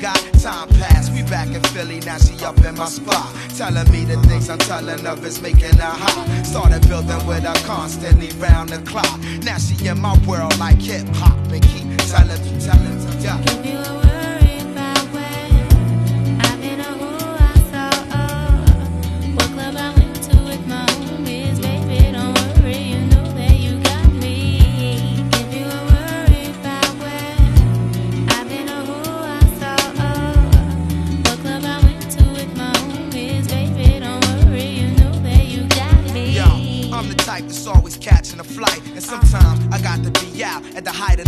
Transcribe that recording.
got time passed. We back in Philly, now she up in my spot, telling me the things I'm telling her is making her hot. Started building with her constantly round the clock. Now she in my world like hip hop and keep telling me, yeah. If you were worried about where I've been or who I saw, what club I went to with my homies, baby, don't worry, you know that you got me. If you were worried about where I've been or who I saw, what club I went to with my homies, baby, don't worry, you know that you got me. Yo, I'm the type that's always catching a flight, and sometimes I got to be out at the height of